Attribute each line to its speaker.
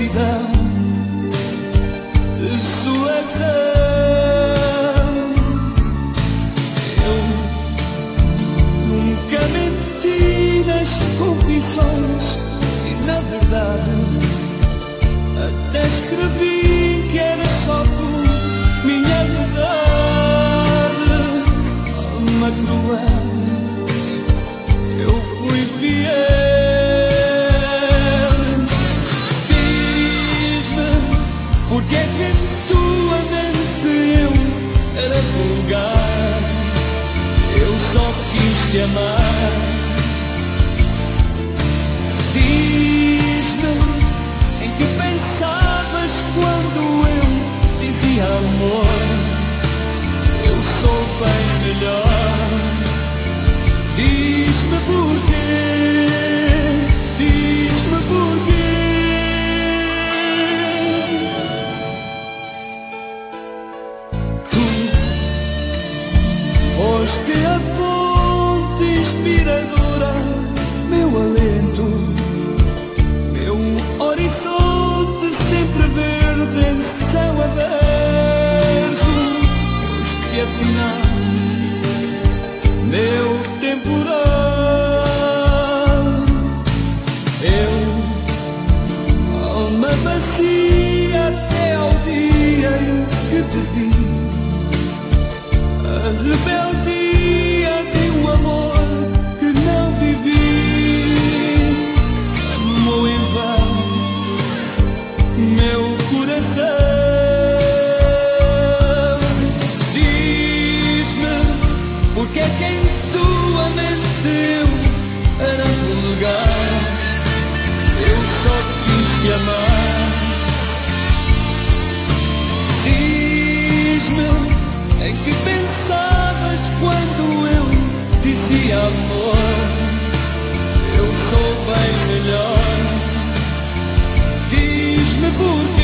Speaker 1: imensidão de solidão. Eu nunca menti nas confissões e na verdade até escrevi que era só tu, minha verdade. Alma cruel, eu fui fiel. Diz-me, porque é que em tua mente eu era vulgar? Eu só quis te amar. Diz-me, em que pensavas quando eu dizia amor? Eu sou bem melhor. Diz-me porquê, diz-me porquê. Tu foste a fonte inspiradora, meu alento, meu horizonte sempre verde em céu aberto. Foste afinal meu temporal. Eu, alma vazia até ao dia em que te vi, a rebeldia de um amor que não vivi. Amou em vão meu coração. Diz-me, porque é que em tua mente eu era vulgar? Eu só quis te amar. Diz-me, em que pensavas quando eu dizia amor? Eu sou bem melhor. Diz-me porquê.